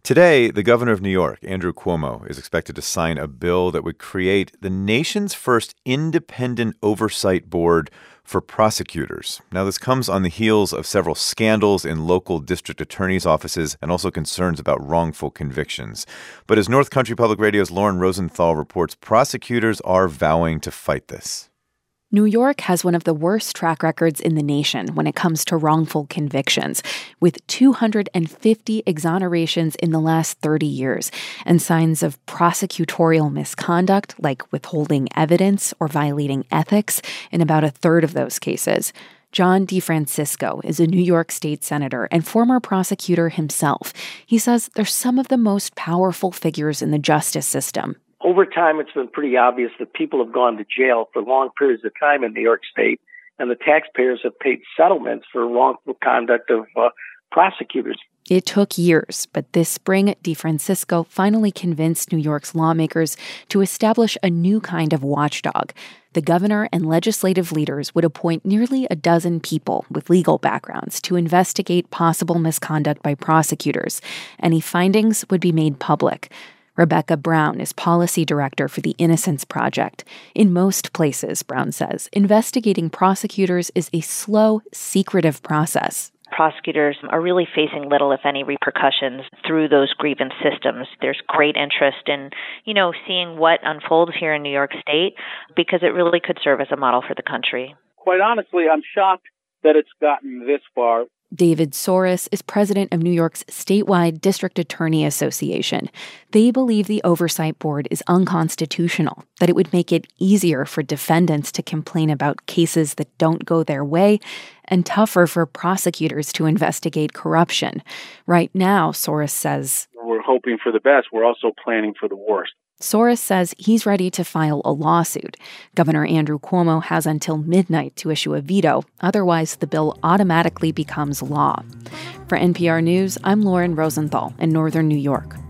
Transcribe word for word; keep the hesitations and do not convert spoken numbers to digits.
Today, the governor of New York, Andrew Cuomo, is expected to sign a bill that would create the nation's first independent oversight board for prosecutors. Now, this comes on the heels of several scandals in local district attorneys' offices and also concerns about wrongful convictions. But as North Country Public Radio's Lauren Rosenthal reports, prosecutors are vowing to fight this. New York has one of the worst track records in the nation when it comes to wrongful convictions, with two hundred fifty exonerations in the last thirty years, and signs of prosecutorial misconduct, like withholding evidence or violating ethics, in about a third of those cases. John DeFrancisco is a New York state senator and former prosecutor himself. He says they're some of the most powerful figures in the justice system. Over time, it's been pretty obvious that people have gone to jail for long periods of time in New York State, and the taxpayers have paid settlements for wrongful conduct of uh, prosecutors. It took years, but this spring, DeFrancisco finally convinced New York's lawmakers to establish a new kind of watchdog. The governor and legislative leaders would appoint nearly a dozen people with legal backgrounds to investigate possible misconduct by prosecutors. Any findings would be made public. Rebecca Brown is policy director for the Innocence Project. In most places, Brown says, investigating prosecutors is a slow, secretive process. Prosecutors are really facing little, if any, repercussions through those grievance systems. There's great interest in, you know, seeing what unfolds here in New York State because it really could serve as a model for the country. Quite honestly, I'm shocked that it's gotten this far. David Soros is president of New York's statewide District Attorney Association. They believe the oversight board is unconstitutional, that it would make it easier for defendants to complain about cases that don't go their way, and tougher for prosecutors to investigate corruption. Right now, Soros says, we're hoping for the best. We're also planning for the worst. Soros says he's ready to file a lawsuit. Governor Andrew Cuomo has until midnight to issue a veto. Otherwise, the bill automatically becomes law. For N P R News, I'm Lauren Rosenthal in northern New York.